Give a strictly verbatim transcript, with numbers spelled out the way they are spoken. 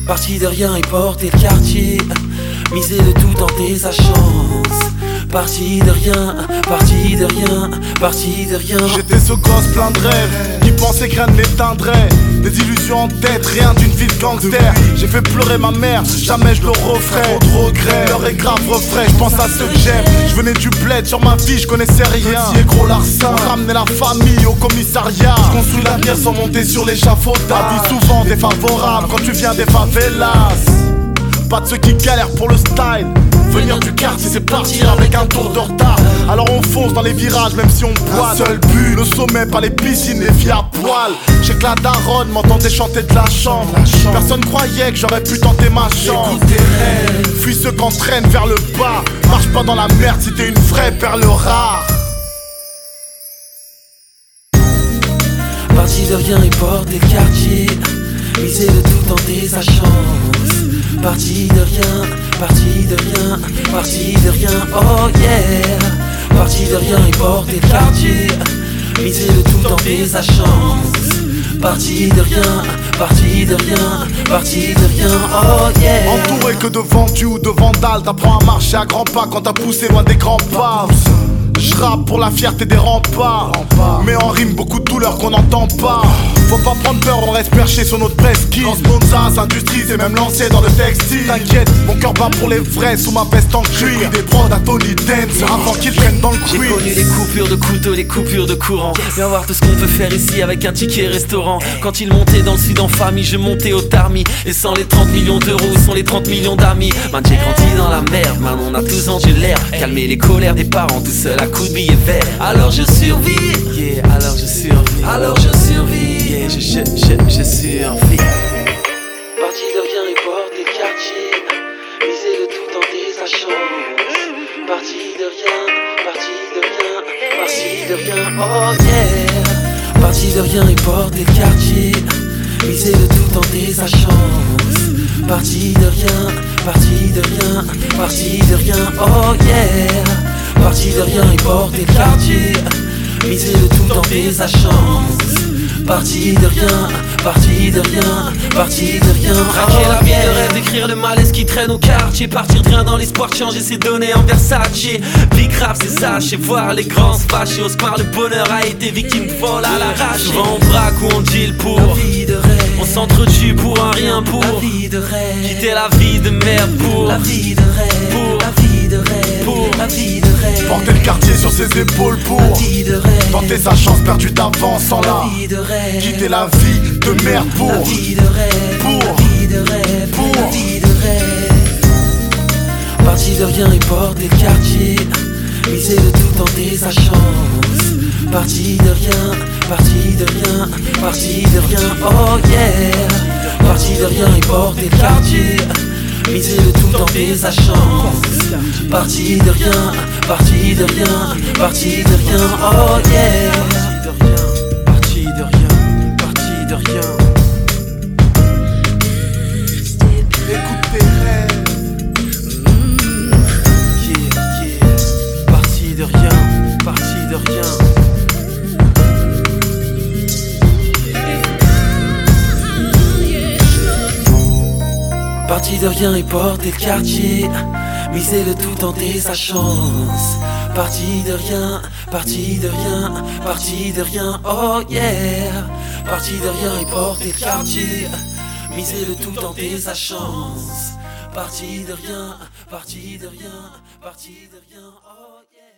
Parti de rien et porter le quartier, miser le tout, tenter sa chance. Parti de rien, parti de rien, parti de rien. J'étais ce gosse plein de rêves, qui pensait que rien ne m'éteindrait. Des illusions en tête, rien d'une vie de gangster. J'ai fait pleurer ma mère, jamais je le referai. Trop de regrets, l'heure est grave refrais. Je pense à ceux que j'aime, je venais du bled, sur ma vie je connaissais rien. Petit et gros larcin, ramener la famille au commissariat. Je construis l'avenir sans monter sur l'échafaudage. La vie souvent défavorable quand tu viens des favelas. Pas de ceux qui galèrent pour le style. Venir du quartier c'est partir avec un tour de retard. Alors on fonce dans les virages même si on boit. Un seul but, le sommet, pas les piscines, les filles à poil. J'ai que la daronne m'entendait chanter de la chambre. Personne croyait que j'aurais pu tenter ma chance. Fuis ceux qu'entraînent vers le bas. Marche pas dans la merde si t'es une vraie perle rare. Parti de rien et porter le quartier, miser le tout, tenter sa chance. Parti de rien, parti de rien, parti de rien, oh yeah. Parti de rien et porter le quartier, miser le tout, tenter sa chance. Parti de rien, parti de rien, parti de rien, oh yeah. Entouré que de vendus ou de vandales, t'apprends à marcher à grands pas quand t'as poussé loin des grands pas. Je rappe pour la fierté des remparts, mais en rime beaucoup de douleurs qu'on n'entend pas. Faut pas prendre peur, on reste perché sur notre presqu'île. Dans ce monde ça s'industrie, c'est même lancé dans le textile. T'inquiète, mon cœur bat pour les vrais sous ma veste en cuir. Des prods à Tony Dance, avant qu'ils traînent dans le J'ai cuir. connu les coupures de couteau, les coupures de courant. Viens voir tout ce qu'on peut faire ici avec un ticket restaurant. Quand il montait dans le sud en famille, je montais au tarmi. Et sans les trente millions d'euros, sans les trente millions d'amis. Man, j'ai grandi dans la merde, man, on a douze ans, j'ai l'air. Calmer les colères des parents, tout seul à coups de billets verts. Alors je survis, yeah, alors je survis, alors je survis, yeah, je, je, je, je survis. Parti de rien et porter le quartier, miser le tout, tenter sa chance. Parti de rien, parti de rien, parti de rien, oh yeah. Parti de rien et porter le quartier, miser le tout, tenter sa chance. Parti de rien, parti de rien, parti de rien, oh yeah. Parti de rien et porter le quartier, miser le tout, tenter sa chance. Parti de rien, parti de rien, parti de rien. Traquer la vie de rêve, d'écrire le malaise qui traîne au quartier. Partir de rien dans l'espoir de changer ses données en Versace. Big rap c'est sachez voir les grands se fâcher. Au square le bonheur a été victime de vol à l'arrache. Souvent on braque ou on deal pour la vie de rêve. On s'entretue pour un rien pour la vie de rêve. Quitter la vie de merde pour la vie de rêve. Pour la vie de rêve, pour la vie de rêve. Porter le quartier sur ses épaules pour la vie de rêve. Tenter sa chance perdue d'avance sans la vie de rêve. Quitter la vie de merde pour la vie de rêve. Pour la vie de rêve. Pour la vie de rêve. Parti de rien et porter le quartier, miser le tout, tenter sa chance. Parti de rien, parti de rien, parti de rien, oh yeah. Parti de rien et porter le quartier, miser le tout, tenter sa chance. Parti de rien, parti de rien, parti de rien, oh yeah. Parti de rien, parti de rien. écoute tes rêves. Yeah, yeah. Parti de rien, parti de rien. Parti de rien et porter le quartier, miser le tout, tenter sa chance. Parti de rien, parti de rien, parti de rien, oh yeah. Parti de rien et porter le quartier, miser le tout, tenter sa chance. Parti de rien, parti de rien, parti de rien, oh yeah.